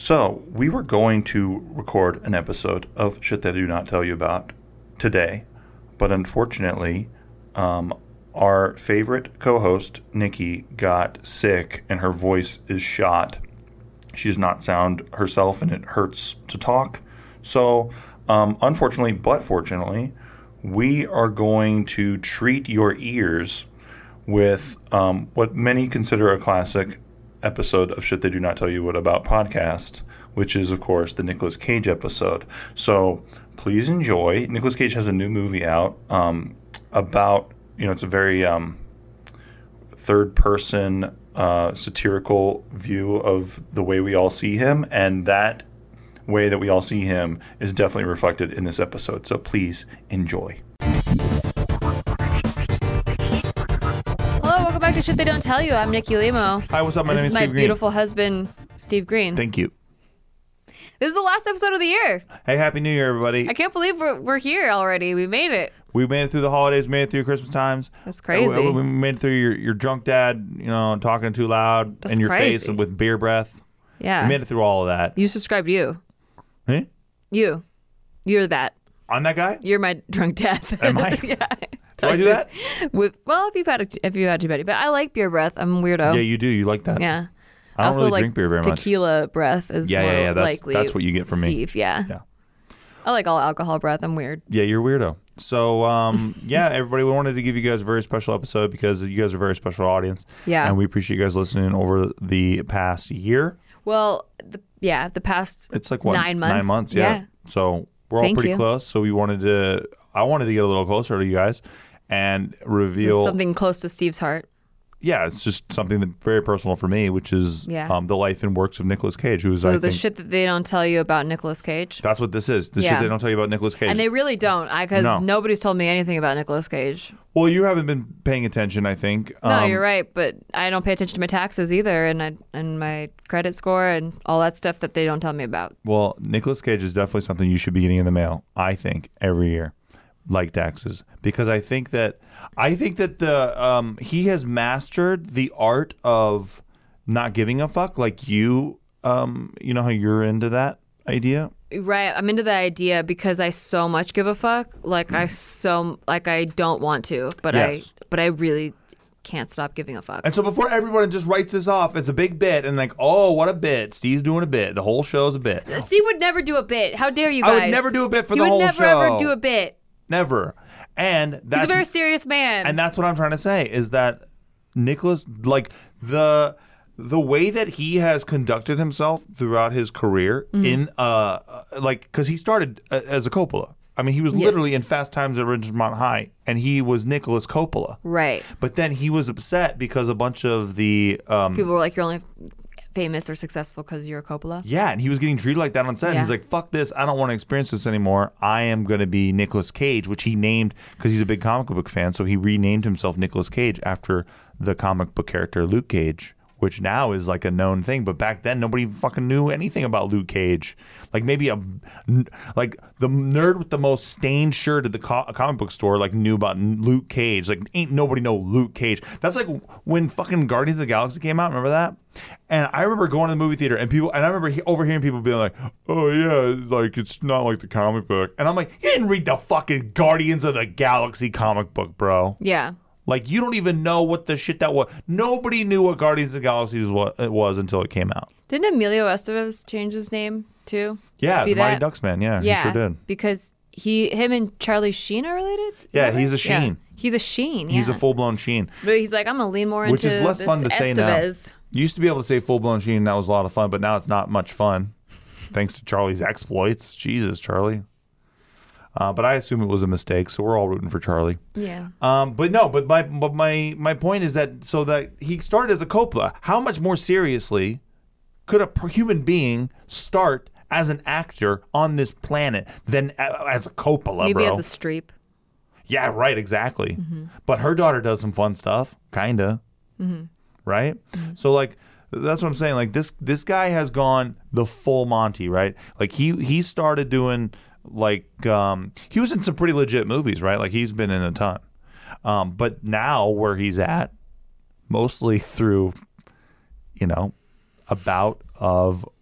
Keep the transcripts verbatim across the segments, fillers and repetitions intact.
So, we were going to record an episode of Shit That I Do Not Tell You About today, but unfortunately, um, our favorite co-host, Nikki, got sick and her voice is shot. She does not sound herself and it hurts to talk. So, um, unfortunately, but fortunately, we are going to treat your ears with um, what many consider a classic episode of Shit They Do Not Tell You What About podcast, which is, of course, the Nicolas Cage episode. So please enjoy. Nicolas Cage has a new movie out um, about, you know, it's a very um, third-person uh, satirical view of the way we all see him, and that way that we all see him is definitely reflected in this episode. So please enjoy. Hello, welcome back to Shit They Don't Tell You. I'm Nikki Limo. Hi, what's up? My this name is is my Steve Green. beautiful husband, Steve Green. Thank you. This is the last episode of the year. Hey, Happy New Year, everybody. I can't believe we're, we're here already. We made it. We made it through the holidays, made it through Christmas times. That's crazy. We, we made it through your, your drunk dad, you know, talking too loud That's in your crazy. face and with beer breath. Yeah. We made it through all of that. You subscribed you. Eh? You. You're that. I'm that guy? You're my drunk dad. Am I? Yeah. Do I do that? With, well, if you've had a, if you had too many, but I like beer breath. I'm a weirdo. Yeah, you do. You like that. Yeah. I don't also really like drink beer very much. Tequila breath is Yeah, more yeah, yeah. That's, likely. that's what you get from me. Steve, yeah. Yeah. I like all alcohol breath. I'm weird. Yeah, you're a weirdo. So, um, yeah, everybody, we wanted to give you guys a very special episode because you guys are a very special audience. Yeah. And we appreciate you guys listening over the past year. Well, the, yeah, the past It's like what? nine months. Nine months, yeah. Yeah. So we're all Thank pretty you. close. So we wanted to, I wanted to get a little closer to you guys and This reveal. is something close to Steve's heart. Yeah, it's just something that very personal for me, which is Yeah. um, the life and works of Nicolas Cage, who is, So I the think, shit that they don't tell you about Nicolas Cage. that's what this is. The shit Yeah. they don't tell you about Nicolas Cage. And they really don't, because No. nobody's told me anything about Nicolas Cage. Well, you haven't been paying attention, I think. No, Um, you're right, but I don't pay attention to my taxes either, and I, and my credit score and all that stuff that they don't tell me about. Well, Nicolas Cage is definitely something you should be getting in the mail, I think, every year, like taxes, because I think that I think that the um, he has mastered the art of not giving a fuck. Like you, um, you know how you're into that idea. Right, I'm into the idea because I so much give a fuck. Like I so like I don't want to, but Yes. I but I really can't stop giving a fuck. And so before everyone just writes this off, it's a big bit, and like, oh, what a bit! Steve's doing a bit. The whole show's a bit. Steve would never do a bit. How dare you I guys? would never do a bit for he the would whole never show. ever do a bit. Never. And that's He's a very serious man. And that's what I'm trying to say is that Nicholas, like the the way that he has conducted himself throughout his career Mm-hmm. in uh like because he started uh, as a Coppola. I mean, he was Yes. literally in Fast Times at Ridgemont High, and he was Nicholas Coppola. Right. But then he was upset because a bunch of the um, People were like, you're only famous or successful because you're a Coppola. yeah, and he was getting treated like that on set. And Yeah. he's like, "Fuck this! I don't want to experience this anymore. I am going to be Nicolas Cage," which he named because he's a big comic book fan. So he renamed himself Nicolas Cage after the comic book character Luke Cage, which now is like a known thing. But back then, nobody fucking knew anything about Luke Cage. Like maybe a like the nerd with the most stained shirt at the co- comic book store like knew about Luke Cage. Like ain't nobody know Luke Cage. That's like when fucking Guardians of the Galaxy came out. Remember that? And I remember going to the movie theater and people, and I remember he, overhearing people being like, "Oh yeah, like it's not like the comic book." And I'm like, "You didn't read the fucking Guardians of the Galaxy comic book, bro. Yeah. Like you don't even know what the shit that was. Nobody knew what Guardians of the Galaxy was, what it was until it came out." Didn't Emilio Estevez change his name too? Yeah, to be the Mighty that? Ducks man. Yeah, Yeah. he sure did. Because he, him and Charlie Sheen are related? Is Yeah, that he's right? a Sheen. Yeah. He's a Sheen. He's yeah. a full blown Sheen, But he's like, I'm gonna lean more which into is less this fun to say now. Estevez. You used to be able to say full blown Sheen, and that was a lot of fun, but now it's not much fun, thanks to Charlie's exploits. Jesus, Charlie. Uh, but I assume it was a mistake, so we're all rooting for Charlie. Yeah. Um, but no, but my but my my point is that so that he started as a Coppola. How much more seriously could a per- human being start as an actor on this planet than a- as a Coppola, Maybe bro? as a Streep. Yeah, right, exactly. Mm-hmm. But her daughter does some fun stuff, kinda. Mm-hmm. Right? So like that's what I'm saying. Like this this guy has gone the full Monty, right? Like he he started doing like um he was in some pretty legit movies, right? Like he's been in a ton. Um, but now where he's at, mostly through, you know, a bout of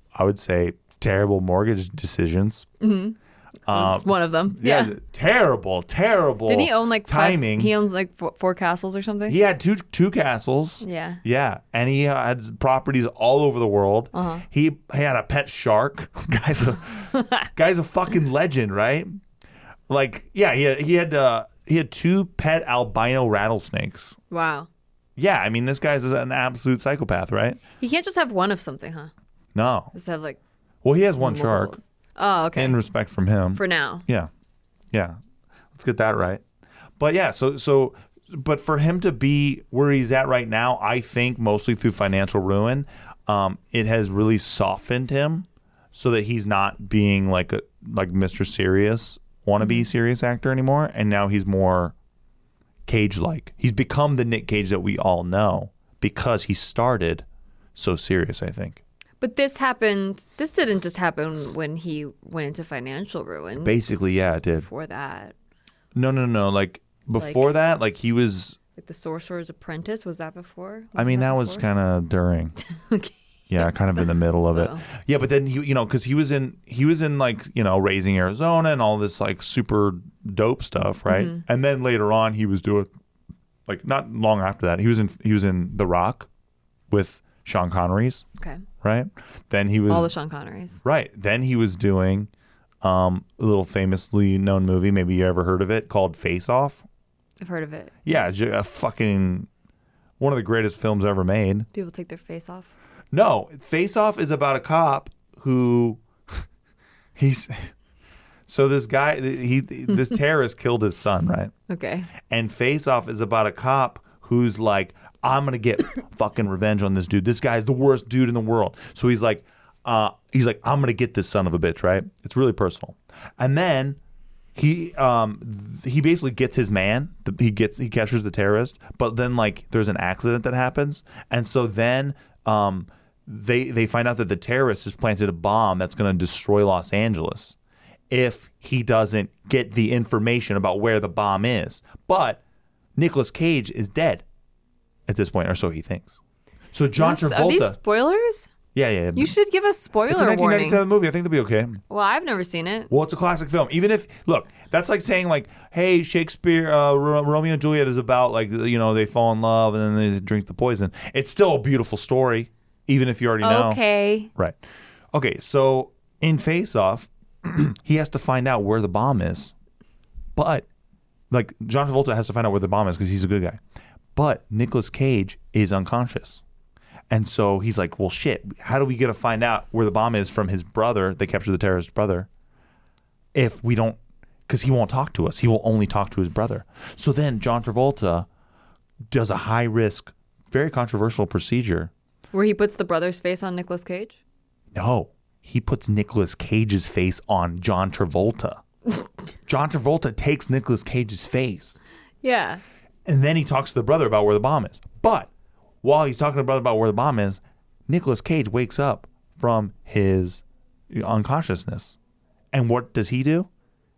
I would say, terrible mortgage decisions. Mm-hmm. Um, One of them. yeah, Yeah. terrible, terrible. Didn't he own like five- timing? he owns like four, four castles or something. He had two two castles. Yeah. Yeah, and he had properties all over the world. Uh-huh. He, he had a pet shark. guy's a guy's a fucking legend, right? Like, yeah, he had, he had uh, he had two pet albino rattlesnakes. Wow. Yeah, I mean, this guy's an absolute psychopath, right? He can't just have one of something, huh? No. Just have like. Well, he has one shark. multiples. Oh, okay. In respect from him. For now. Yeah. Yeah. Let's get that right. But yeah, so so but for him to be where he's at right now, I think mostly through financial ruin, um, it has really softened him so that he's not being like a like Mister Serious wannabe mm-hmm. serious actor anymore. And now he's more Cage like. He's become the Nick Cage that we all know because he started so serious, I think. But this happened, this didn't just happen when he went into financial ruin. Basically, yeah, it did. Before that. No, no, no. Like, before like, that, like, he was... Like The Sorcerer's Apprentice, was that before? Was I mean, that, that was kind of during. Okay. Yeah, kind of in the middle of so. it. Yeah, but then, he, you know, because he was in, he was in, like, you know, Raising Arizona and all this, like, super dope stuff, right? Mm-hmm. And then later on, he was doing, like, not long after that, he was in, he was in The Rock with Sean Connery's. Okay. Right. Then he was all the Sean Connerys. Right. Then he was doing um, a little famously known movie. Maybe you ever heard of it called Face Off. I've heard of it. Yeah, yes. a fucking one of the greatest films ever made. People take their face off. No, Face Off is about a cop who he's so this guy he this terrorist killed his son, right? Okay. And Face Off is about a cop who's like, I'm going to get fucking revenge on this dude. This guy's the worst dude in the world. So he's like, uh, he's like, I'm going to get this son of a bitch, right? It's really personal. And then he um, th- he basically gets his man. The, he gets he captures the terrorist. But then like there's an accident that happens. And so then um, they they find out that the terrorist has planted a bomb that's going to destroy Los Angeles if he doesn't get the information about where the bomb is. But Nicolas Cage is dead at this point, or so he thinks. So John this, Travolta. Are these spoilers? Yeah, yeah. You should give a spoiler It's a nineteen ninety-seven warning. movie. I think they'll be okay. Well, I've never seen it. Well, it's a classic film. Even if, look, that's like saying like, hey, Shakespeare, uh, Ro- Romeo and Juliet is about like, you know, they fall in love and then they drink the poison. It's still a beautiful story, even if you already know. Okay. Right. Okay, so in Face Off, he has to find out where the bomb is. But, like, John Travolta has to find out where the bomb is because he's a good guy. But Nicolas Cage is unconscious. And so he's like, well, shit, how do we get to find out where the bomb is from his brother? They captured the terrorist brother. If we don't, because he won't talk to us. He will only talk to his brother. So then John Travolta does a high risk, very controversial procedure. Where he puts the brother's face on Nicolas Cage? No, he puts Nicolas Cage's face on John Travolta. John Travolta takes Nicolas Cage's face. Yeah. And then he talks to the brother about where the bomb is. But while he's talking to the brother about where the bomb is, Nicolas Cage wakes up from his unconsciousness. And what does he do?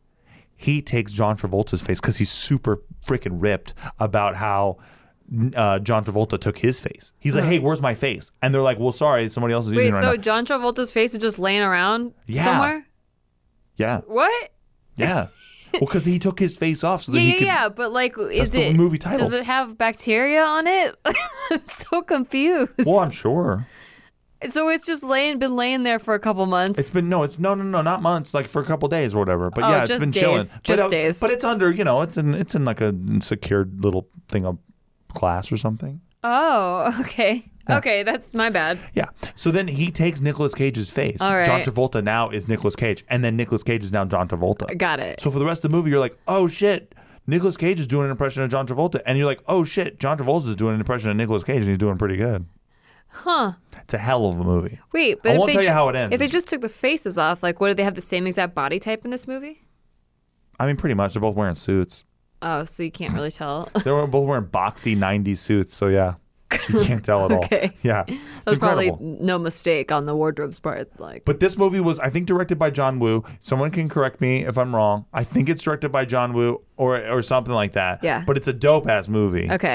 He takes John Travolta's face because he's super freaking ripped about how uh, John Travolta took his face. He's like, hey, where's my face? And they're like, well, sorry, somebody else is using Wait, it right so now. John Travolta's face is just laying around Yeah. somewhere? Yeah. What? Yeah. Well, because he took his face off so that Yeah, he yeah, could... yeah, but like, is the it movie title. Does it have bacteria on it? I'm so confused. Well, I'm sure. So it's just laying, been laying there for a couple months. It's been, no, it's, no, no, no, not months, like for a couple days or whatever. But Oh, yeah, it's just been days. chilling. Just but, uh, days. But it's under, you know, it's in, it's in like a secured little thing of glass or something. Oh, okay. Yeah. Okay, that's my bad. Yeah. So then he takes Nicolas Cage's face. All right. John Travolta now is Nicolas Cage. And then Nicolas Cage is now John Travolta. Got it. So for the rest of the movie, you're like, oh shit, Nicolas Cage is doing an impression of John Travolta. And you're like, oh shit, John Travolta is doing an impression of Nicolas Cage and he's doing pretty good. Huh. It's a hell of a movie. Wait, but I if won't they tell you ju- how it ends. If they just took the faces off, like, what, do they have the same exact body type in this movie? I mean, pretty much. They're both wearing suits. Oh, so you can't really tell. They were both wearing boxy nineties suits. So yeah. You can't tell at all. Okay. Yeah. It's There's probably incredible. no mistake on the wardrobe's part. Like, But this movie was, I think, directed by John Woo. Someone can correct me if I'm wrong. I think it's directed by John Woo or or something like that. Yeah. But it's a dope ass movie. okay.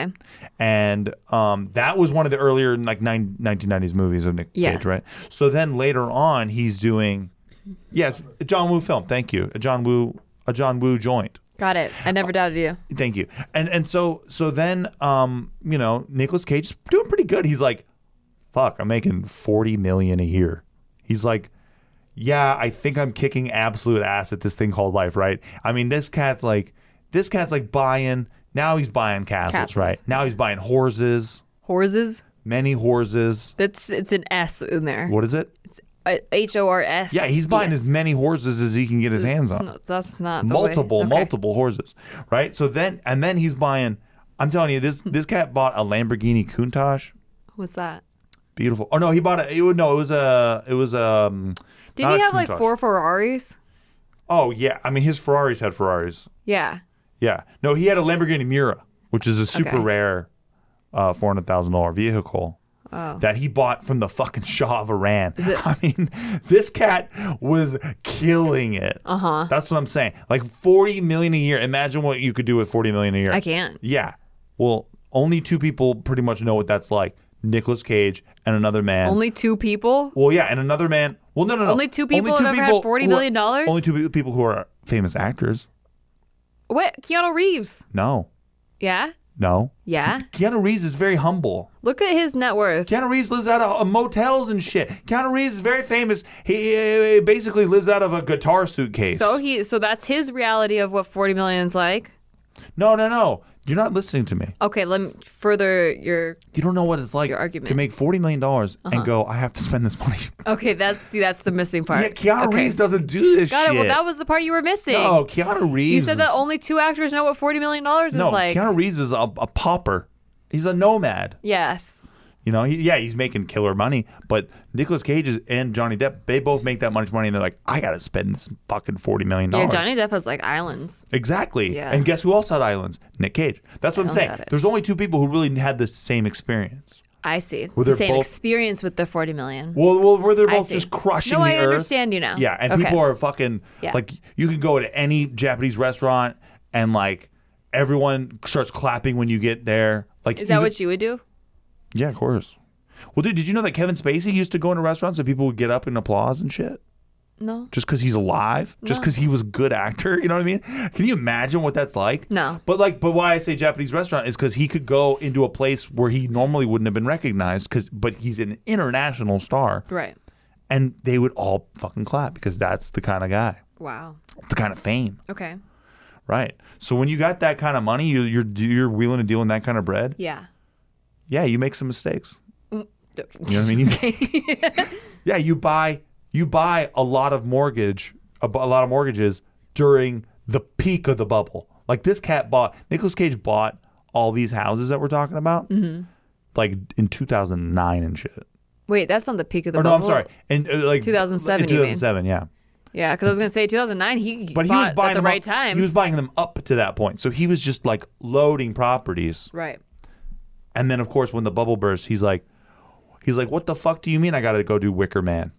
And um, that was one of the earlier like nine, nineteen nineties movies of Nick Yes. Cage, right? So then later on, he's doing, yeah, it's a John Woo film. Thank you, a John Woo, a John Woo joint. Got it. I never doubted you. Thank you. And and so so then um you know Nicolas Cage is doing pretty good. He's like, fuck, I'm making forty million a year. He's like, yeah, I think I'm kicking absolute ass at this thing called life, right? I mean, this cat's like, this cat's like buying. Now he's buying castles, Castles. right? Now he's buying horses, Horses. many horses. That's it's an S in there. What is it? H O R S. Yeah, he's buying as many horses as he can get his hands on. No, that's not the way. multiple Okay. multiple horses, right? So then and then he's buying, I'm telling you, this this cat bought a Lamborghini Countach. What's that? Beautiful. Oh no, he bought a it, would- no, it was a it was um Didn't not he a have like Countach. four Ferraris? Oh yeah, I mean his Ferraris had Ferraris. Yeah. Yeah. No, he had a Lamborghini Miura, which is a super Okay. rare uh four hundred thousand dollar vehicle. Oh. That he bought from the fucking Shah of Iran. it- I mean, this cat was killing it. Uh Uh-huh. That's what I'm saying. Like forty million a year. Imagine what you could do with forty million a year. I can't. Yeah. Well, only two people pretty much know what that's like. Nicolas Cage and another man. Only two people? well, yeah, and another man. Well, no, no, no. Only two people have ever had forty who are- million dollars? Only two pe- people who are famous actors. What? Keanu Reeves. No. Yeah? No. Yeah? Keanu Reeves is very humble. Look at his net worth. Keanu Reeves lives out of uh, motels and shit. Keanu Reeves is very famous. He uh, basically lives out of a guitar suitcase. So he so that's his reality of what forty million's like. No, no, no. You're not listening to me. Okay, let me further your You don't know what it's like Your argument. to make forty million dollars Uh-huh. and go, I have to spend this money. Okay, that's see that's the missing part. Yeah, Keanu okay. Reeves doesn't do this Got shit. it. Well, that was the part you were missing. No, Keanu Reeves. you said is, that only two actors know what forty million dollars No, is like. Keanu Reeves is a, a pauper. He's a nomad. Yes. You know, he, yeah, he's making killer money. But Nicolas Cage is, and Johnny Depp, they both make that much money, and they're like, I got to spend this fucking forty million Yeah, dollars. Johnny Depp has like islands. Exactly. Yeah. And guess who else had islands? Nick Cage. That's what I'm don't saying. doubt it. There's only two people who really had the same experience. I see. Well, the they're same both- experience with the forty million. Well, well, where they're I both see. just crushing No, the I earth. understand you now. Yeah, and Okay. people are fucking Yeah. like you can go to any Japanese restaurant and like everyone starts clapping when you get there. Like Is that even- what you would do? Yeah, of course. Well, dude, did you know that Kevin Spacey used to go into restaurants and people would get up and applause and shit? No. Just because he's alive, just No. because he was a good actor. You know what I mean? Can you imagine what that's like? No. But like, but why I say Japanese restaurant is because he could go into a place where he normally wouldn't have been recognized, because but he's an international star, Right. and they would all fucking clap because that's the kind of guy, Wow. the kind of fame, Okay. right? So when you got that kind of money, you, you're you're wheeling and dealing that kind of bread. Yeah. Yeah, you make some mistakes. You You know what I mean? You, yeah, you buy you buy a lot of mortgage, a, bu- a lot of mortgages during the peak of the bubble. Like this cat bought, Nicolas Cage bought all these houses that we're talking about, Mm-hmm. like in two thousand nine and shit. Wait, that's not the peak of the Or no, I'm bubble. sorry, and uh, like two thousand seven, in you two mean? thousand seven, yeah. Yeah, because I was gonna say two thousand nine. He But he bought was buying at the them right up, time. He was buying them up to that point, so he was just like loading properties. right. And then, of course, when the bubble burst, he's like, he's like, what the fuck do you mean I got to go do Wicker Man?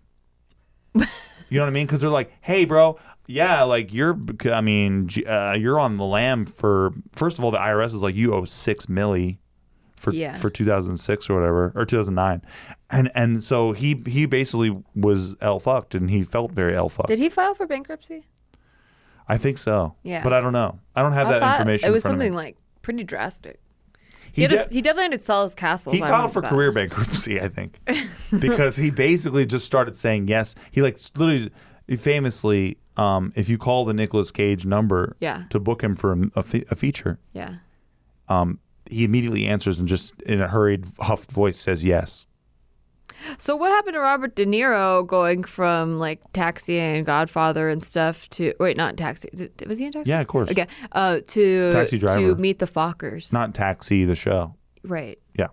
You know what I mean? Because they're like, hey, bro, yeah, like you're, I mean, g- uh, you're on the lam for, first of all, the I R S is like, you owe six milli for Yeah. for two thousand six or whatever, or two thousand nine. And and so he he basically was L fucked, and he felt very L fucked. Did he file for bankruptcy? I think so. Yeah. But I don't know. I don't have I that thought information It was in front of me. something like pretty drastic. He, He, had to- de- he definitely had to sell his castles. He I filed for remember that. career bankruptcy, I think, because he basically just started saying yes. He like literally, famously, um, if you call the Nicolas Cage number Yeah. to book him for a, a, fe- a feature, Yeah. um, he immediately answers and just in a hurried, huffed voice says yes. So what happened to Robert De Niro going from like Taxi and Godfather and stuff to wait, not Taxi. Did- Was he in Taxi? Yeah, of course. Okay. Uh, to Taxi Driver. to Meet the Fockers. Not Taxi, the show. Right. Yeah.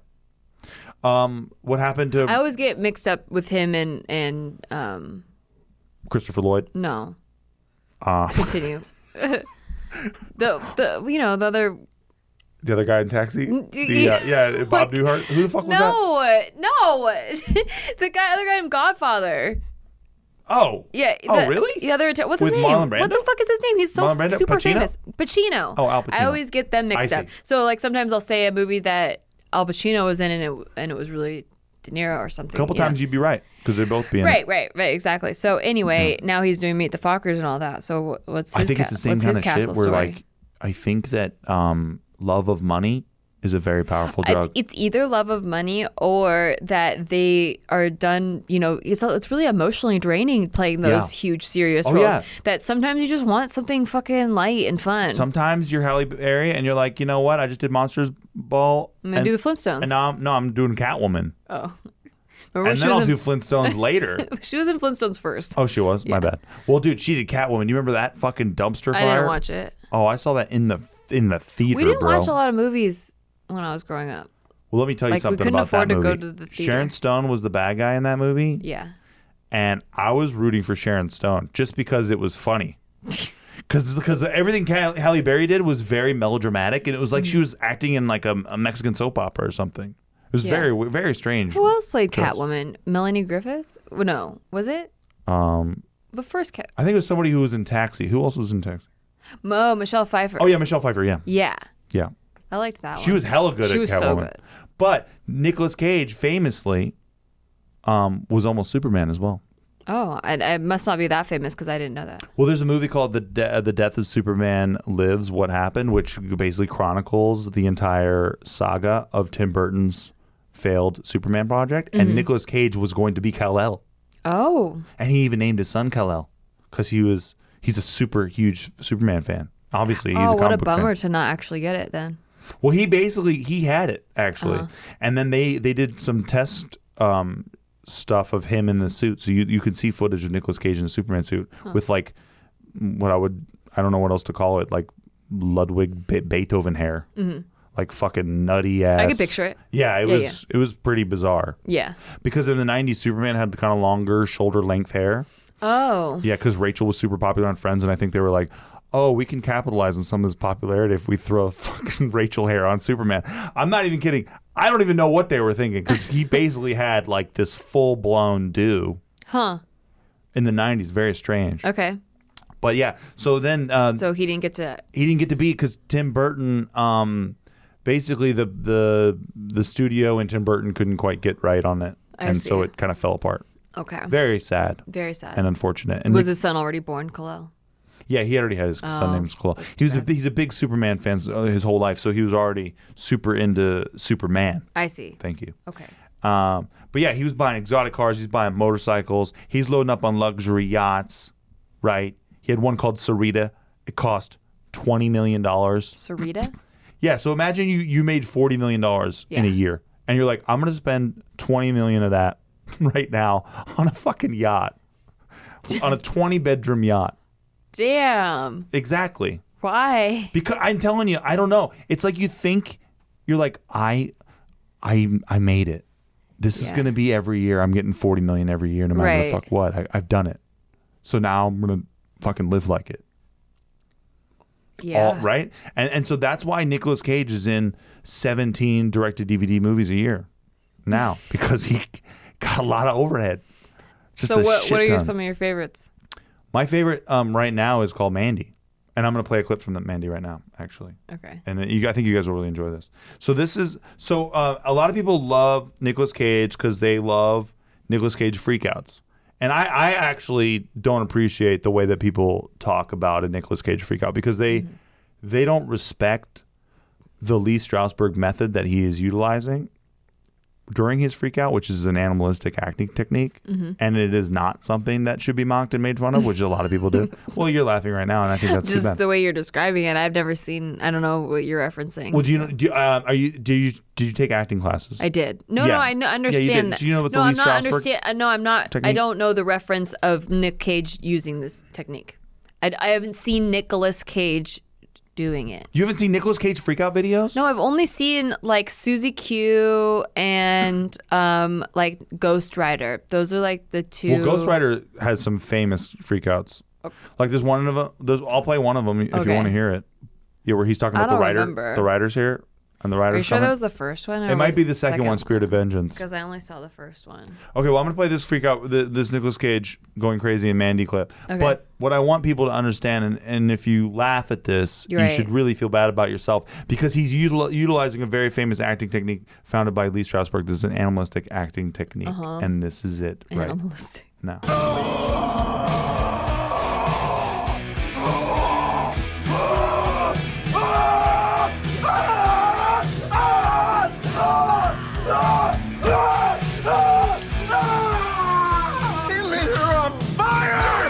Um, what happened to I always get mixed up with him and and um Christopher Lloyd? no. Uh, Continue. the the you know the other The other guy in Taxi? The, uh, yeah, Bob Newhart. Who the fuck was that? No, no. The guy, other guy in Godfather. Oh. Yeah. Oh, the, really? The other, what's his With name? Marlon Brando? What the fuck is his name? He's so Marlon Brando? super Pacino? famous. Pacino. Oh, Al Pacino. I always get them mixed I up. see. So like sometimes I'll say a movie that Al Pacino was in and it and it was really De Niro or something. A couple yeah. times you'd be right because they'd both be in Right, it. right, right, exactly. So anyway, now he's doing Meet the Fockers and all that. So what's his I think ca- it's the same what's kind his of shit castle where, story? like, I think that um, love of money is a very powerful drug. It's, it's either love of money or that they are done, you know, it's, it's really emotionally draining playing those Yeah. huge, serious Oh, roles. yeah. That sometimes you just want something fucking light and fun. Sometimes you're Halle Berry and you're like, you know what? I just did Monsters Ball. I'm going and, to do the Flintstones. And now I'm, no, I'm doing Catwoman. oh. Remember And she then was I'll in, do Flintstones later. She was in Flintstones first. Oh, she was? My bad. Well, dude, she did Catwoman. You remember that fucking dumpster fire? I didn't watch it. Oh, I saw that in the in the theater, We didn't bro. watch a lot of movies when I was growing up. Well, let me tell you Like, we something couldn't about afford that to go movie. to the theater. Sharon Stone was the bad guy in that movie, Yeah. and I was rooting for Sharon Stone just because it was funny. Because because everything Halle Halle Berry did was very melodramatic, and it was like she was acting in like a, a Mexican soap opera or something. It was Yeah. very very strange. Who else played Choice. Catwoman? Melanie Griffith? Well, no. Was it? Um, The first Cat. I think it was somebody who was in Taxi. Who else was in Taxi? Mo, Michelle Pfeiffer. Oh yeah, Michelle Pfeiffer. Yeah, Yeah. yeah. I liked that She one. was hella good She at was Catwoman. so good. But Nicolas Cage famously um, was almost Superman as well. Oh, I, I must not be that famous because I didn't know that. Well, there's a movie called The De- The Death of Superman Lives: What Happened, which basically chronicles the entire saga of Tim Burton's failed Superman project. Mm-hmm. And Nicolas Cage was going to be Kal-El, Oh. and he even named his son Kal-El because he was he's a super huge Superman fan. Obviously, he's Oh, a what a comic book fan. bummer to not actually get it then. Well, he basically he had it actually, Uh-huh. and then they they did some test um, stuff of him in the suit, so you you could see footage of Nicolas Cage in a Superman suit with like what I would I don't know what else to call it, like Ludwig Be- Beethoven hair, like fucking nutty ass. Mm-hmm. I could picture it. Yeah, it Yeah, was it was pretty bizarre Yeah. because in the nineties Superman had the kind of longer shoulder length hair. Oh. Yeah, because Rachel was super popular on Friends, and I think they were like, oh, we can capitalize on some of his popularity if we throw fucking Rachel hair on Superman. I'm not even kidding. I don't even know what they were thinking because he basically had like this full blown do Huh. in the nineties. Very strange. Okay. But yeah, so then uh, So he didn't get to. he didn't get to be because Tim Burton, um, basically the the the studio and Tim Burton couldn't quite get right on it, I and so see. it kind of fell apart. Okay. Very sad Very sad. and unfortunate. And Was Nick- his son already born, Kal-El? Yeah, he already had his son named Kal-El. He was a, he's a big Superman fan his whole life, so he was already super into Superman. I see. Thank you. Okay. Um, but yeah, he was buying exotic cars. He's buying motorcycles. He's loading up on luxury yachts, right? He had one called Sarita. It cost twenty million dollars. Sarita? Yeah, so imagine you you made forty million dollars in a Yeah. year, and you're like, I'm going to spend twenty million dollars of that right now on a fucking yacht, on a twenty bedroom yacht. Damn. Exactly. Why? Because I'm telling you, I don't know. It's like you think you're like, I I I made it. This is Yeah. gonna be every year. I'm getting forty million every year, no matter Right. the fuck what. I, I've done it. So now I'm gonna fucking live like it. Yeah. All, right? And and so that's why Nicolas Cage is in seventeen direct to D V D movies a year now. Because he got a lot of overhead. Just So a what shit what are your, ton. some of your favorites? My favorite um, right now is called Mandy. And I'm going to play a clip from that Mandy right now, actually. Okay. And you, I think you guys will really enjoy this. So this is so uh, a lot of people love Nicolas Cage because they love Nicolas Cage freakouts, and I, I actually don't appreciate the way that people talk about a Nicolas Cage freakout because they Mm-hmm. they don't respect the Lee Strasberg method that he is utilizing during his freakout, which is an animalistic acting technique, Mm-hmm. and it is not something that should be mocked and made fun of, which a lot of people do. Well, you're laughing right now, and I think that's too Just bad. the way you're describing it, I've never seen. I don't know what you're referencing. Well, do you so- know? Do, uh, are you? Do you? Did you take acting classes? I did. No, Yeah. no, I n- Yeah, you understand did. that. Do you know what the no, Lee I'm not Strasberg understand. uh, No, I'm not. I technique? don't know the reference of Nick Cage using this technique. I, I haven't seen Nicolas Cage doing it. You haven't seen Nicolas Cage freakout videos? No, I've only seen like Susie Q and um like Ghost Rider. Those are like the two. Well, Ghost Rider has some famous freakouts. Like there's one of them. There's, I'll play one of them if you Okay. want to hear it. Yeah, where he's talking I about the don't writer. remember. The writers here. and the Are Riders you sure Summit. that was the first one? Or It might was be the second, one, Spirit of Vengeance. Because I only saw the first one. Okay, well, I'm gonna play this freak out, th- this Nicolas Cage going crazy in Mandy clip. Okay. But what I want people to understand, and, and if you laugh at this, You're you right. should really feel bad about yourself because he's util- utilizing a very famous acting technique founded by Lee Strasberg. This is an animalistic acting technique, Uh-huh. and this is it right Animalistic. now. He lit her on fire!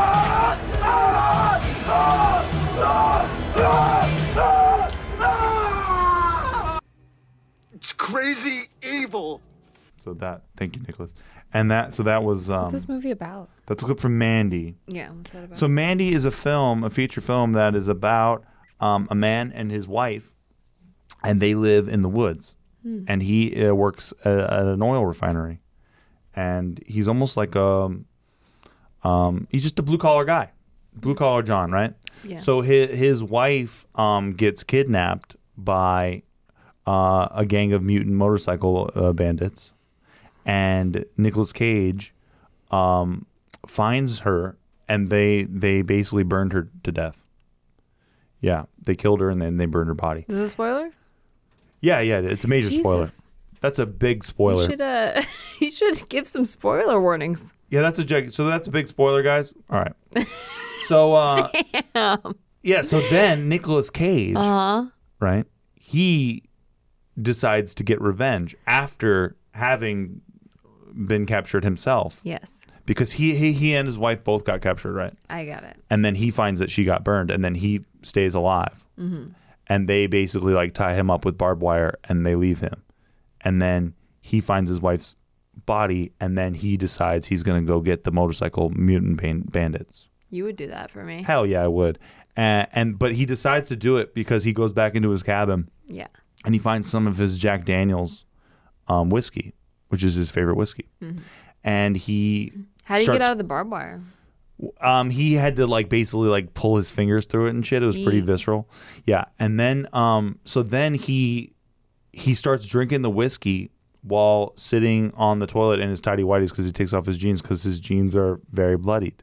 It's crazy evil. So that, thank you, Nicholas. And that, so that was um, What's this movie about? that's a clip from Mandy. Yeah, what's that about? So Mandy is a film, a feature film that is about um, a man and his wife, and they live in the woods. And he uh, works at, at an oil refinery, and he's almost like a, um, he's just a blue collar guy, blue collar John, right? Yeah. So his his wife um, gets kidnapped by uh, a gang of mutant motorcycle uh, bandits, and Nicolas Cage um, finds her, and they they basically burned her to death. Yeah, they killed her and then they burned her body. Is this a spoiler? Yeah, yeah, it's a major spoiler. Jesus. That's a big spoiler. You should, uh, you should give some spoiler warnings. Yeah, that's a jug- so that's a big spoiler, guys. All right. So uh yeah, so then Nicolas Cage, Uh-huh. right? He decides to get revenge after having been captured himself Yes, because he he, he and his wife both got captured, right? I got it. And then he finds that she got burned, and then he stays alive. Mm-hmm. And they basically like tie him up with barbed wire, and they leave him. And then he finds his wife's body, and then he decides he's going to go get the motorcycle mutant ban- bandits. You would do that for me. Hell yeah, I would. And, and but he decides to do it because he goes back into his cabin Yeah. and he finds some of his Jack Daniels um, whiskey, which is his favorite whiskey. Mm-hmm. And he How do you starts- get out of the barbed wire? Um, he had to like basically like pull his fingers through it and shit. It was pretty Eek. visceral. Yeah. And then um so then he he starts drinking the whiskey while sitting on the toilet in his tidy whities because he takes off his jeans because his jeans are very bloodied.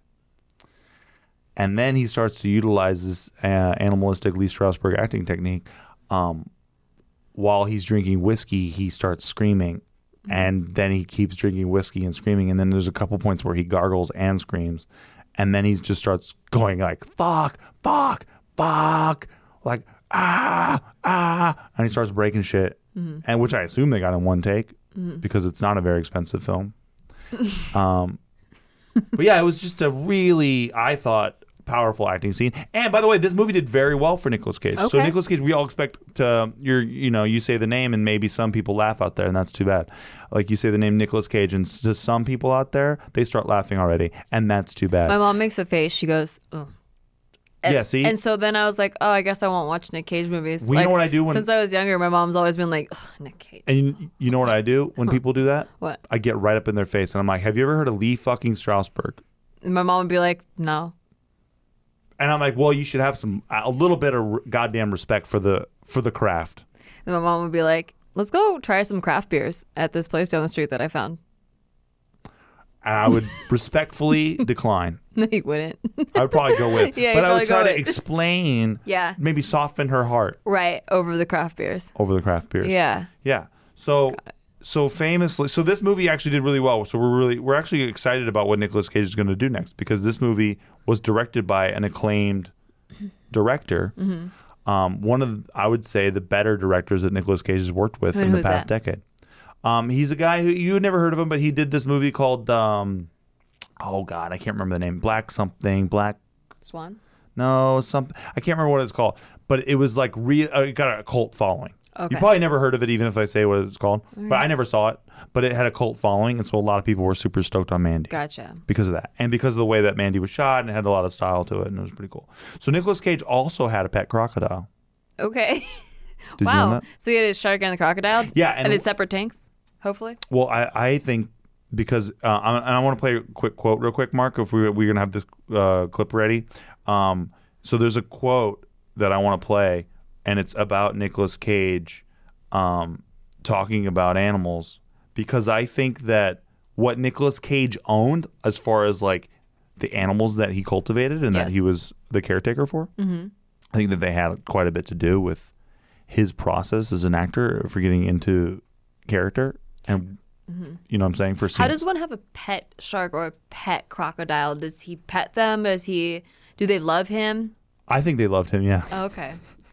And then he starts to utilize this uh, animalistic Lee Strasberg acting technique. Um, while he's drinking whiskey, he starts screaming. And then he keeps drinking whiskey and screaming. And then there's a couple points where he gargles and screams. And then he just starts going like, fuck, fuck, fuck. Like, ah, ah. And he starts breaking shit. And which I assume they got in one take because it's not a very expensive film. um, but yeah, it was just a really, I thought, powerful acting scene. And by the way, this movie did very well for Nicolas Cage. So Okay. Nicolas Cage, we all expect to, you're, you know, you say the name and maybe some people laugh out there, and that's too bad. Like you say the name Nicolas Cage, and s- to some people out there, they start laughing already, and that's too bad. My mom makes a face. She goes, "Ugh." And, Yeah, see? And so then I was like, oh, I guess I won't watch Nick Cage movies. Well, you know Like, what I do when- Since I was younger, my mom's always been like, ugh, Nick Cage. And you, you know what I do when people do that? What? I get right up in their face, and I'm like, have you ever heard of Lee fucking Strasberg? And my mom would be like, no. And I'm like, well, you should have some a little bit of r- goddamn respect for the for the craft. And my mom would be like, let's go try some craft beers at this place down the street that I found. And I would respectfully decline. No, you wouldn't. I would probably go with, Yeah, but you'd I would probably try go to with. explain. Yeah. Maybe soften her heart Right, over the craft beers. over the craft beers. Yeah. Yeah. So so famously, so this movie actually did really well. So we're really we're actually excited about what Nicolas Cage is going to do next because this movie was directed by an acclaimed director. Mm-hmm. Um, one of I would say the better directors that Nicolas Cage has worked with And in the who's past that? decade. Um, he's a guy who you had never heard of him, but he did this movie called um, oh god, I can't remember the name. Black something, Black Swan? no, something I can't remember what it's called, but it was like re- uh, it got a cult following. Okay. You probably never heard of it, even if I say what it's called. But I never saw it. But it had a cult following, and so a lot of people were super stoked on Mandy Gotcha. because of that, and because of the way that Mandy was shot, and it had a lot of style to it, and it was pretty cool. So Nicolas Cage also had a pet crocodile. Okay. Did you know wow. that? So he had a shark and the crocodile? Yeah, and- And then separate tanks, hopefully? Well, I, I think because uh, I, and I want to play a quick quote real quick, Mark, if we, we're going to have this uh, clip ready. Um, so there's a quote that I want to play, and it's about Nicolas Cage um, talking about animals because I think that what Nicolas Cage owned as far as like the animals that he cultivated and Yes. that he was the caretaker for, Mm-hmm. I think that they had quite a bit to do with his process as an actor for getting into character. And Mm-hmm. you know what I'm saying? For How scene- does one have a pet shark or a pet crocodile? Does he pet them? Does he? Do they love him? I think they loved him, yeah. Oh, okay.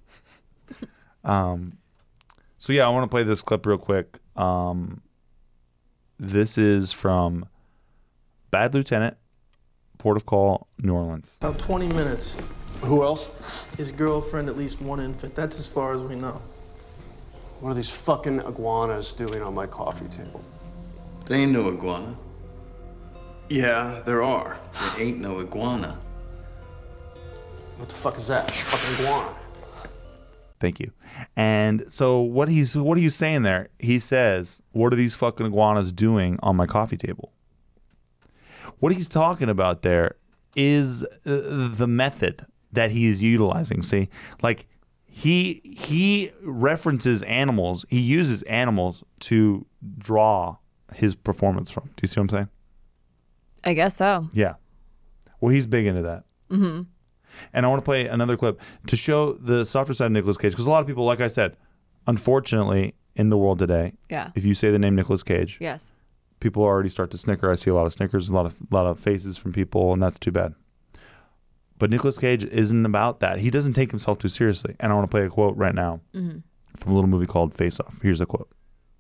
Um, so yeah, I want to play this clip real quick. Um, this is from Bad Lieutenant, Port of Call, New Orleans. About twenty minutes. Who else? His girlfriend, at least one infant. That's as far as we know. What are these fucking iguanas doing on my coffee table? There ain't no iguana. Yeah, there are. There ain't no iguana. What the fuck is that? Fucking iguana. Thank you. And so what he's what are you saying there? He says, "What are these fucking iguanas doing on my coffee table?" What he's talking about there is uh, the method that he is utilizing. See, like he he references animals. He uses animals to draw his performance from. Do you see what I'm saying? I guess so. Yeah. Well, he's big into that. Mm-hmm. And I want to play another clip to show the softer side of Nicolas Cage, because a lot of people, like I said, unfortunately, in the world today, Yeah. if you say the name Nicolas Cage, Yes. people already start to snicker. I see a lot of snickers, a lot of lot of faces from people, and that's too bad. But Nicolas Cage isn't about that. He doesn't take himself too seriously. And I want to play a quote right now Mm-hmm. from a little movie called Face Off. Here's the quote.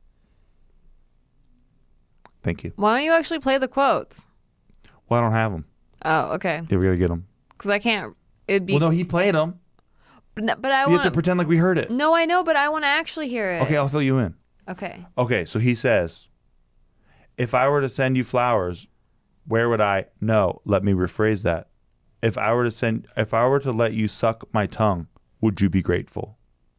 Thank you. Why don't you actually play the quotes? Well, I don't have them. Oh, okay. Yeah, we got to get them. Because I can't. It'd be. Well, no, he played them. but, no- but I You want have to pretend like we heard it. No, I know, but I want to actually hear it. Okay, I'll fill you in. Okay. Okay, so he says, if I were to send you flowers, where would I? No, let me rephrase that. If I were to send, if I were to let you suck my tongue, would you be grateful?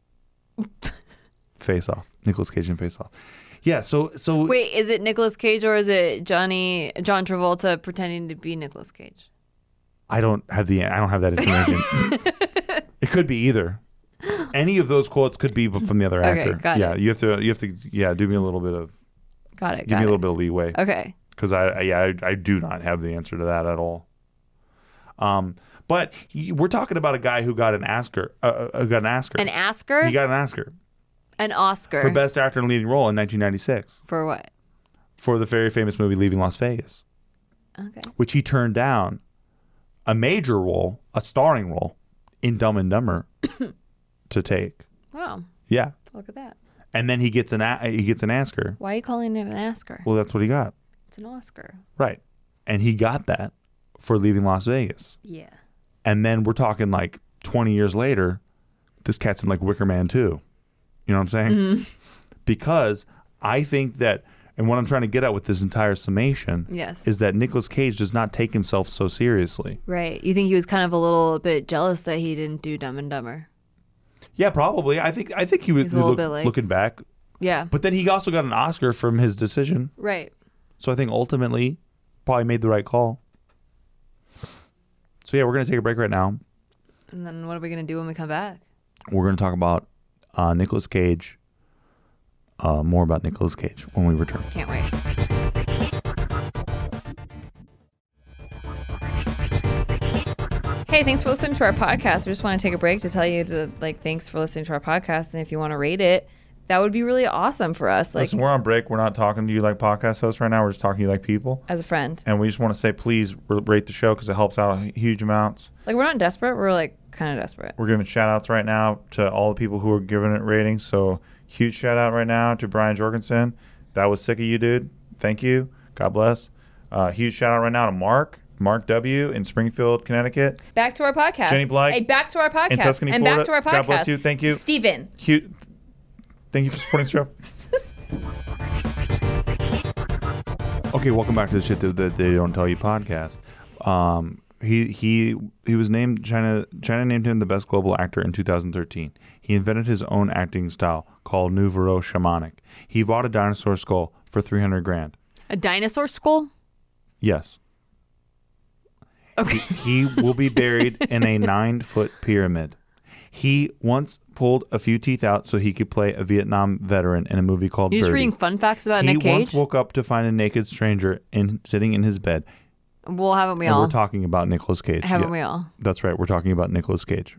Face Off, Nicolas Cage and Face Off. Yeah, so so Wait, is it Nicolas Cage or is it Johnny John Travolta pretending to be Nicolas Cage? I don't have the I don't have that information. It could be either. Any of those quotes could be from the other Okay, actor. got yeah, it. you have to you have to yeah, do me a little bit of Got it. give Got me a it. little bit of leeway. Okay. Because I, I yeah I, I do not have the answer to that at all. Um, but he, we're talking about a guy who got an Oscar. Uh, uh, got an Oscar. An Oscar? He got an Oscar An Oscar. for Best Actor in a Leading Role in nineteen ninety-six For what? for the very famous movie Leaving Las Vegas, Okay. which he turned down a major role, a starring role in Dumb and Dumber to take. Wow. Yeah, Look at that. and then he gets an a- he gets an Oscar. Why are you calling it an Oscar? Well, that's what he got, It's an Oscar. right? And he got that for Leaving Las Vegas. Yeah. And then we're talking like twenty years later, this cat's in like Wicker Man two. You know what I'm saying? Mm-hmm. Because I think that, and what I'm trying to get at with this entire summation Yes. is that Nicolas Cage does not take himself so seriously. Right. You think he was kind of a little bit jealous that he didn't do Dumb and Dumber? Yeah, probably. I think I think he was He's a little look- bit like- looking back. Yeah. But then he also got an Oscar from his decision. Right. So I think ultimately probably made the right call. So yeah, we're going to take a break right now. And then what are we going to do when we come back? We're going to talk about uh, Nicolas Cage, uh, more about Nicolas Cage when we return. Can't wait. Hey, thanks for listening to our podcast. We just want to take a break to tell you to like thanks for listening to our podcast, and if you want to rate it, that would be really awesome for us. Like Listen, we're on break. We're not talking to you like podcast hosts right now. We're just talking to you like people. as a friend. And we just want to say, please r- rate the show because it helps out huge amounts. Like we're not desperate. We're like kind of desperate. We're giving shout outs right now to all the people who are giving it ratings. So huge shout out right now to Brian Jorgensen. That was sick of you, dude. Thank you. God bless. Uh, huge shout out right now to Mark, Mark W. in Springfield, Connecticut. Back to our podcast. Jenny Blake Hey, back to our podcast. in Tuscany, and Florida. back to our podcast. God bless you. Thank you. Steven. Huge. Thank you for supporting the show. Okay, welcome back to the Shit That, that They Don't Tell You podcast. Um, he he he was named China. China named him the best global actor in two thousand thirteen. He invented his own acting style called Nouveau Shamanic. He bought a dinosaur skull for three hundred grand. A dinosaur skull? Yes. Okay. He will be buried in a nine foot pyramid. He once pulled a few teeth out so he could play a Vietnam veteran in a movie called You're just Birdie. reading fun facts about He Nick Cage? once woke up to find a naked stranger in sitting in his bed. Well, haven't we And all? we're talking about Nicolas Cage. Haven't Yeah, we all? That's right. We're talking about Nicolas Cage.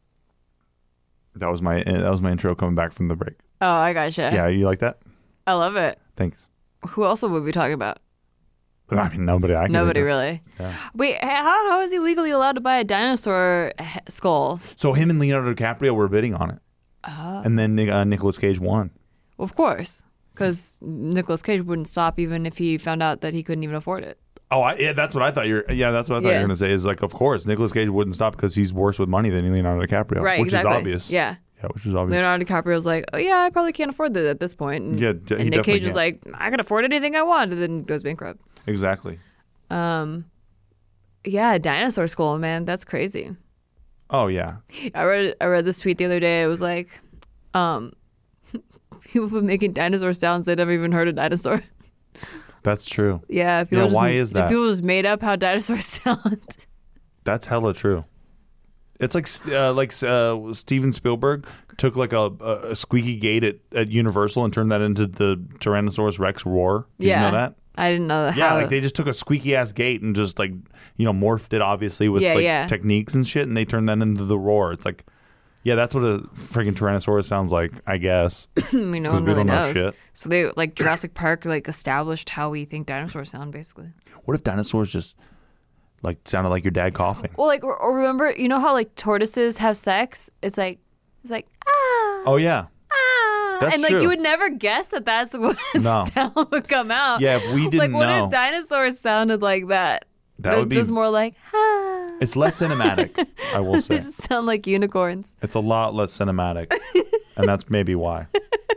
That was my that was my intro coming back from the break. Oh, I gotcha. Yeah, you like that? I love it. Thanks. Who else would we be talking about? I mean, nobody. I can Nobody think of. really. Yeah. Wait, how, how is he legally allowed to buy a dinosaur he- skull? So him and Leonardo DiCaprio were bidding on it, Oh. and then uh, Nicolas Cage won. Well, of course. Because Nicolas Cage wouldn't stop even if he found out that he couldn't even afford it. Oh, I, yeah, that's what I thought. You're. Yeah, that's what I thought you Yeah. were gonna say. Is like, of course, Nicolas Cage wouldn't stop because he's worse with money than Leonardo DiCaprio, Right, which exactly. is obvious. Yeah. Yeah, which is obvious. Leonardo DiCaprio's like, oh, yeah, I probably can't afford that at this point. And, Yeah, d- he and Nick definitely Cage was can't. like, I can afford anything I want, and then goes bankrupt. Exactly. Um, yeah, dinosaur skull, man, that's crazy. Oh yeah. I read I read this tweet the other day. It was like, um, people have been making dinosaur sounds. They'd never even heard a dinosaur. That's true. Yeah, people Yeah, just, why is that? People just made up how dinosaurs sound. That's hella true. It's like uh, like uh, Steven Spielberg took like a, a squeaky gate at, at Universal and turned that into the Tyrannosaurus Rex roar. Did yeah, you know that? I didn't know that. Yeah, how, like they just took a squeaky ass gate and just like, you know, morphed it obviously with Yeah, like yeah. techniques and shit, and they turned that into the roar. It's like, yeah, that's what a freaking Tyrannosaurus sounds like, I guess. I mean, no 'Cause one we really don't know knows. shit. So they like Jurassic Park like established how we think dinosaurs sound, basically. What if dinosaurs just like sounded like your dad coughing? Well, like or, or remember, you know how like tortoises have sex? It's like it's like ah. Oh yeah. Ah, That's and like true. you would never guess that that's what No. sound would come out. Yeah, if we like didn't what know. if dinosaurs sounded like that? That They're would be- just more like ah. It's less cinematic, I will They say. just sound like unicorns. It's a lot less cinematic, and that's maybe why.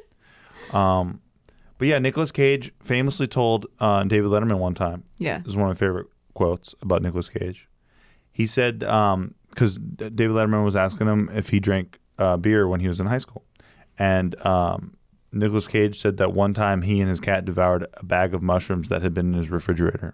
Um, but yeah, Nicolas Cage famously told uh, David Letterman one time. Yeah. This is one of my favorite quotes about Nicolas Cage. He said, because David Letterman was asking him if he drank uh, beer when he was in high school, and um, Nicolas Cage said that one time he and his cat devoured a bag of mushrooms that had been in his refrigerator.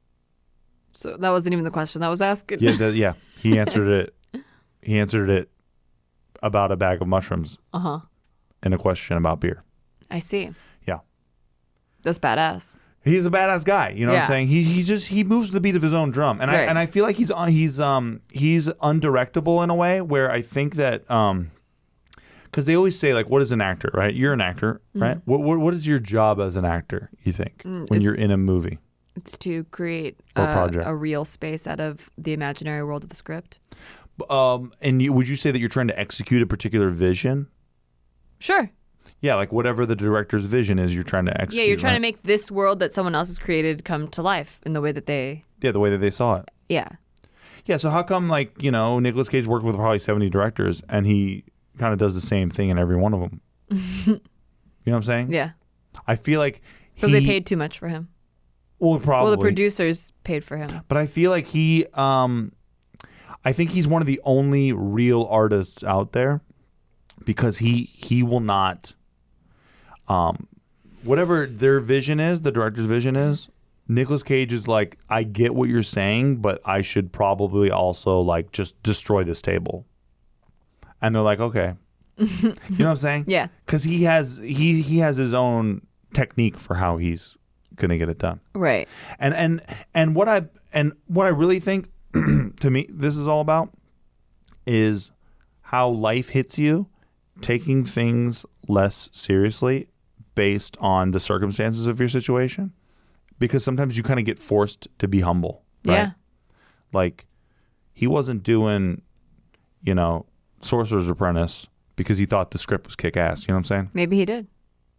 So that wasn't even the question that was asked. Yeah, that, yeah. He answered it. He answered it about a bag of mushrooms Uh huh. in a question about beer. I see. Yeah. That's badass. He's a badass guy. You know what Yeah. I'm saying? He he just he moves to the beat of his own drum, and I Right. and I feel like he's on he's um he's undirectable in a way where I think that um because they always say like, what is an actor, right? You're an actor, right? What, what what is your job as an actor? You think when it's- you're in a movie? It's to create Or a, project. a real space out of the imaginary world of the script. Um, and you, would you say that you're trying to execute a particular vision? Sure. Yeah, like whatever the director's vision is, you're trying to execute. Yeah, you're trying right? to make this world that someone else has created come to life in the way that they. yeah the way that they saw it. Yeah. Yeah, so how come, like, you know, Nicolas Cage worked with probably seventy directors and he kind of does the same thing in every one of them? You know what I'm saying? Yeah. I feel like he... Because they paid too much for him. Well, probably. Well, the producers paid for him. But I feel like he... um, I think he's one of the only real artists out there because he he will not... um, whatever their vision is, the director's vision is, Nicolas Cage is like, I get what you're saying, but I should probably also like just destroy this table. And they're like, okay. You know what I'm saying? Yeah. Because he has he he has his own technique for how he's gonna get it done. Right. And and and what I and what I really think to me this is all about is how life hits you, taking things less seriously based on the circumstances of your situation. Because sometimes you kind of get forced to be humble. Right? Yeah. Like, he wasn't doing, you know, Sorcerer's Apprentice because he thought the script was kick ass. You know what I'm saying? Maybe he did.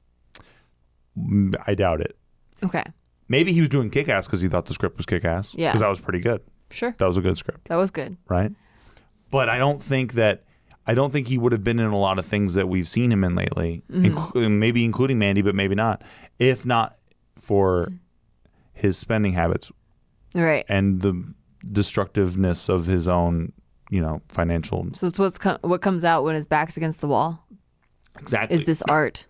Mm, I doubt it. Okay. Maybe he was doing kick ass because he thought the script was kick ass. Yeah. Because that was pretty good. Sure. That was a good script, That was good. right? But I don't think that. I don't think he would have been in a lot of things that we've seen him in lately, Mm-hmm. inc- maybe including Mandy, but maybe not, if not for his spending habits Right. and the destructiveness of his own, you know, financial. So it's what's com- what comes out when his back's against the wall Exactly. is this art.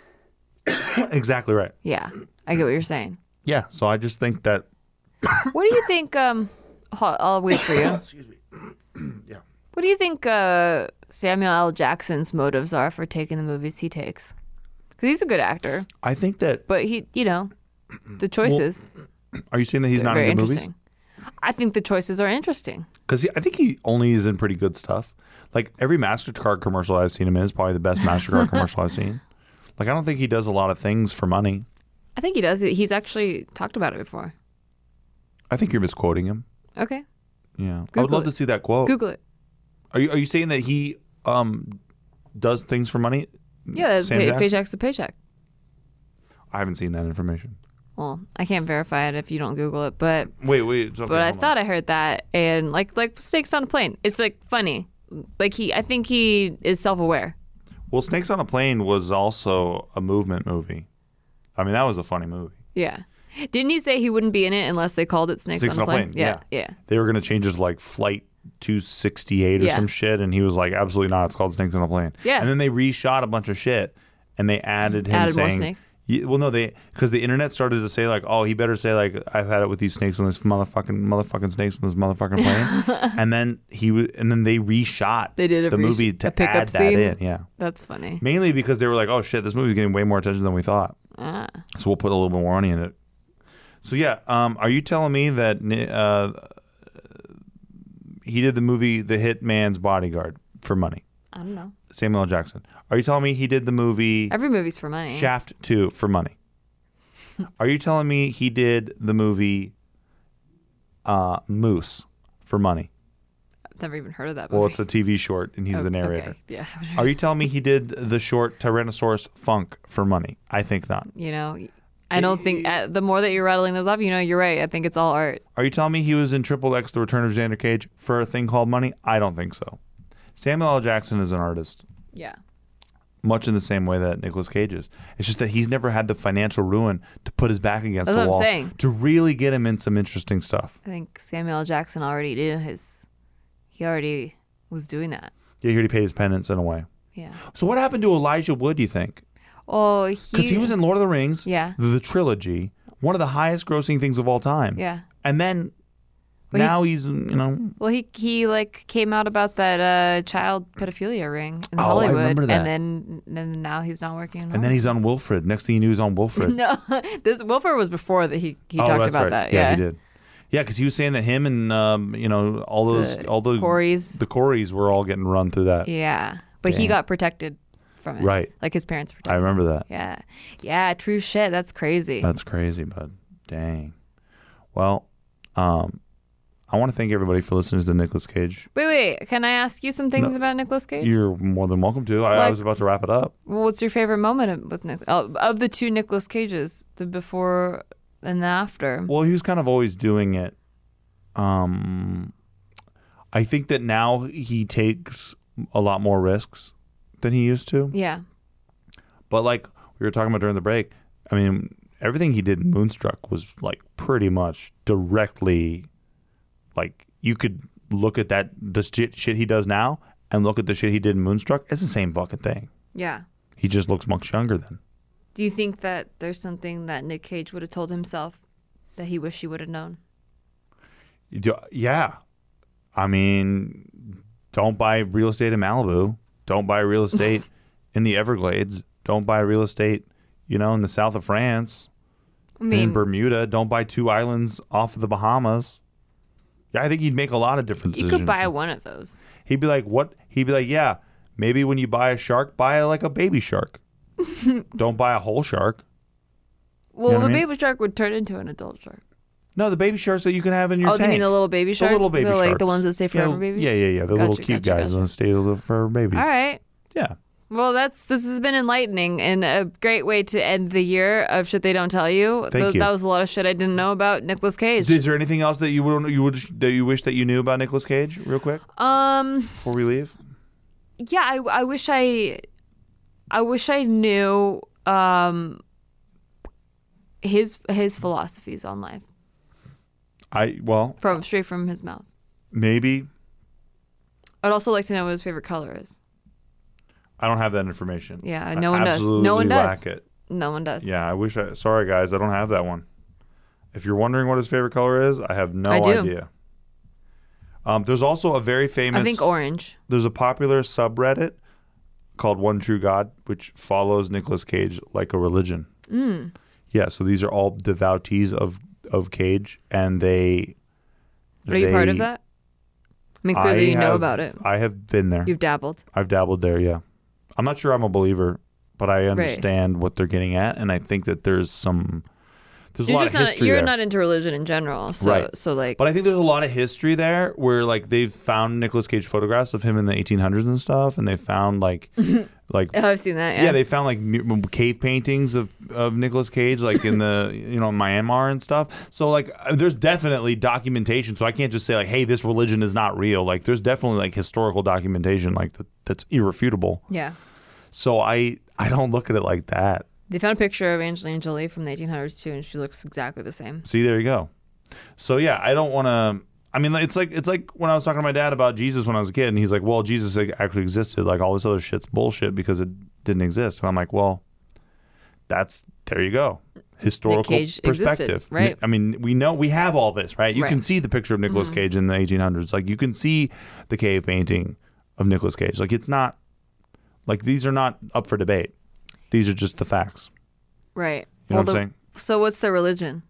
exactly right. Yeah. I get what you're saying. Yeah. So I just think that. What do you think? Um, I'll, I'll wait for you. Excuse me. Yeah. What What do you think uh, Samuel L. Jackson's motives are for taking the movies he takes? Because he's a good actor, I think that. but he, you know, the choices Are you saying that he's are not very in good movies? interesting. I think the choices are interesting. Because I think he only is in pretty good stuff. Like every MasterCard commercial I've seen him in is probably the best MasterCard commercial I've seen. Like I don't think he does a lot of things for money. I think he does. He's actually talked about it before. I think you're misquoting him. Okay, Yeah, I would Google love it. to see that quote. Google it. Are you are you saying that he um does things for money? Yeah, that's Sam pay, Jackson? paycheck's a paycheck. I haven't seen that information. Well, I can't verify it if you don't Google it, but Wait, wait. It's okay, but I hold on. thought I heard that, and like like Snakes on a Plane. It's like funny. Like he, I think he is self-aware. Well, Snakes on a Plane was also a movement movie. I mean, that was a funny movie. Yeah. Didn't he say he wouldn't be in it unless they called it Snakes, Snakes on a Plane? Yeah, yeah. They were going to change it to like Flight two sixty-eight or Yeah. some shit, and he was like, absolutely not. It's called Snakes on a Plane. Yeah. And then they reshot a bunch of shit, and they added him Added saying, more snakes? Yeah, well, no, they because the internet started to say like, oh, he better say like, I've had it with these snakes on this motherfucking motherfucking snakes on this motherfucking plane, and then he w- and then they reshot They did a the resh- movie a to pickup add that scene? in. Yeah, That's funny. mainly because they were like, oh shit, this movie's getting way more attention than we thought. Ah. So we'll put a little bit more money in it. So yeah, um, are you telling me that uh, he did the movie The Hitman's Bodyguard for money? I don't know. Samuel L. Jackson. Are you telling me he did the movie Every movie's for money. Shaft two for money? Are you telling me he did the movie uh, Moose for money? I've never even heard of that movie. Well, it's a T V short, and he's Oh, the narrator. Okay. Yeah. Are you telling me he did the short Tyrannosaurus Funk for money? I think not. You know, I don't think uh, the more that you're rattling those off, you know, you're right. I think it's all art. Are you telling me he was in Triple X: The Return of Xander Cage for a thing called money? I don't think so. Samuel L. Jackson is an artist, Yeah. much in the same way that Nicolas Cage is. It's just that he's never had the financial ruin to put his back against That's the what I'm wall saying. to really get him in some interesting stuff. I think Samuel L. Jackson already did his. He already was doing that. Yeah, he already paid his penance in a way. Yeah. So what happened to Elijah Wood, do you think? Oh, he. Because he was in Lord of the Rings, Yeah. the trilogy, one of the highest grossing things of all time. Yeah. And then Well, he- now he's, you know, Well, he he like came out about that uh, child pedophilia ring in Oh, I Hollywood, remember that. and then and now he's not working. In and then he's on Wilfred. Next thing you knew, he's on Wilfred. no, this Wilford was before that he he Oh, talked that's about right. that. Yeah, Yeah, he did. Yeah, because he was saying that him and um, you know all those The all those Coreys. the Coreys were all getting run through that. Yeah, but he Dang. got protected from it. Right. Like his parents protected. I remember that. Yeah, yeah, true shit. That's crazy. That's crazy, bud. Dang. Well, um, I want to thank everybody for listening to the Nicolas Cage. wait, wait. Can I ask you some things No. about Nicolas Cage? You're more than welcome to. I, I Like- was about to wrap it up. Well, what's your favorite moment with Nic- of of the two Nicolas Cages, the before and the after? Well, he was kind of always doing it. Um, I think that now he takes a lot more risks than he used to. Yeah, But like we were talking about during the break, I mean, everything he did in Moonstruck was like pretty much directly, like you could look at that the shit, shit he does now and look at the shit he did in Moonstruck. It's the same fucking thing. yeah. He just looks much younger then. Do you think that there's something that Nick Cage would have told himself that he wished he would have known? Yeah, I mean, don't buy real estate in Malibu. Don't buy real estate in the Everglades. Don't buy real estate, you know, in the south of France. I mean, in Bermuda. Don't buy two islands off of the Bahamas. Yeah, I think he'd make a lot of different you decisions. could buy one of those. He'd be like, what? He'd be like, yeah, maybe when you buy a shark, buy like a baby shark. Don't buy a whole shark. Well, know what the I mean? baby shark would turn into an adult shark. No, the baby sharks that you can have in your Oh, do you tank. mean the little baby shark? The little baby the, sharks. like the ones that stay forever yeah, babies? Yeah, yeah, yeah. The Gotcha, little cute gotcha, guys gotcha. that stay live forever babies. All right. Yeah. Well, that's this has been enlightening and a great way to end the year of shit they don't tell you. Thank Th- you. That was a lot of shit I didn't know about Nicolas Cage. Is there anything else that you would you would that you wish that you knew about Nicolas Cage, real quick, um, before we leave? yeah, I, I wish I, I wish I knew um, his his philosophies on life I well from straight from his mouth. maybe I'd also like to know what his favorite color is. I don't have that information. Yeah, I no one does. absolutely No one does. lack it. No one does. Yeah, I wish I. Sorry, guys, I don't have that one. If you're wondering what his favorite color is, I have no I do. idea. Um, there's also a very famous. I think orange. There's a popular subreddit called One True God, which follows Nicolas Cage like a religion. Mm. Yeah, so these are all devotees of of Cage, and they. Are you part of they- that? I mean, clearly I you know have- about it. I have been there. You've dabbled. I've dabbled there, yeah. I'm not sure I'm a believer, but I understand what they're getting at, and I think that there's some there's a You're lot just of not. history You're there. not into religion in general. So, Right. so like. But I think there's a lot of history there where like they've found Nicolas Cage photographs of him in the eighteen hundreds and stuff, and they found like like oh, I've seen that. yeah. Yeah. they found like mu- cave paintings of of Nicolas Cage like in the you know Myanmar and stuff. So like uh, there's definitely documentation. So I can't just say like hey this religion is not real. Like there's definitely like historical documentation like that, that's irrefutable. yeah. So I I don't look at it like that. They found a picture of Angelina Jolie from the eighteen hundreds too, and she looks exactly the same. See, there you go. So yeah, I don't want to. I mean, it's like it's like when I was talking to my dad about Jesus when I was a kid, and he's like, "Well, Jesus actually existed. Like all this other shit's bullshit because it didn't exist." And I'm like, "Well, that's there you go, historical Cage perspective, existed, right? I mean, we know we have all this, right? You can Right. see the picture of Nicolas Cage in the eighteen hundreds. Like you can see the cave painting of Nicolas Cage. Like it's not like these are not up for debate. These are just the facts. Right. You know what I'm the- saying? So what's their religion?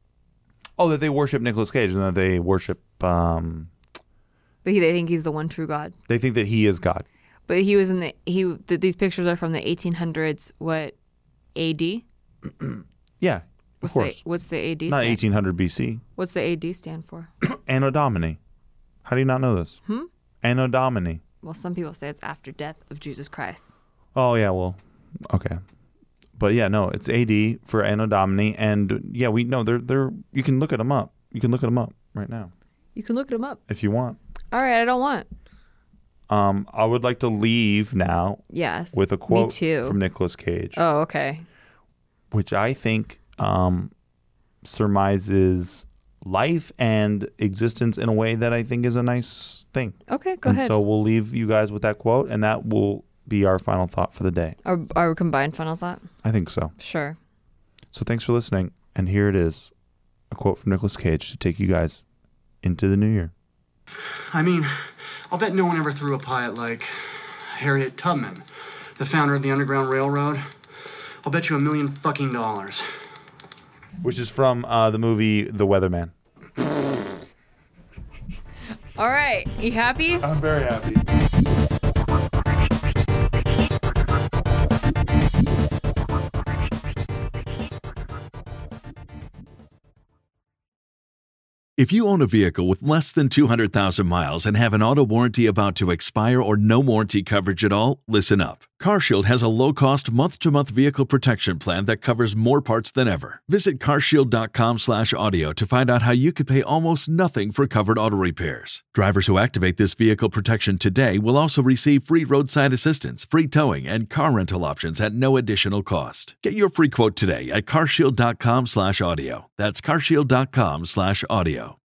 Oh, that they worship Nicolas Cage and that they worship. Um, But he, they think he's the one true God. they think that he is God. But he was in the he. The, these pictures are from the eighteen hundreds. What, A D? Yeah, of What's course. The, what's the A D? Not stand? eighteen hundred B C. What's the A D stand for? Anno Domini. How do you not know this? Hmm? Anno Domini. Well, some people say it's after death of Jesus Christ. Oh yeah, well, okay. But yeah, no, it's A D for Anno Domini, and yeah, we know they're they're. You can look at them up. You can look at them up right now You can look them up. if you want. All right, I don't want. Um, I would like to leave now Yes. with a quote Me too. from Nicolas Cage, Oh, okay. which I think um, surmises life and existence in a way that I think is a nice thing. Okay, go and ahead. so we'll leave you guys with that quote, and that will be our final thought for the day. Our, our combined final thought? I think so. Sure. So thanks for listening. And here it is, a quote from Nicolas Cage to take you guys into the new year. I mean, I'll bet no one ever threw a pie at, like, Harriet Tubman, the founder of the Underground Railroad. I'll bet you a million fucking dollars. Which is from uh, the movie The Weatherman. All right. You happy? I'm very happy. If you own a vehicle with less than two hundred thousand miles and have an auto warranty about to expire or no warranty coverage at all, listen up. CarShield has a low-cost month-to-month vehicle protection plan that covers more parts than ever. Visit carshield.com slash audio to find out how you could pay almost nothing for covered auto repairs. Drivers who activate this vehicle protection today will also receive free roadside assistance, free towing, and car rental options at no additional cost. Get your free quote today at carshield.com slash audio. That's carshield.com slash audio.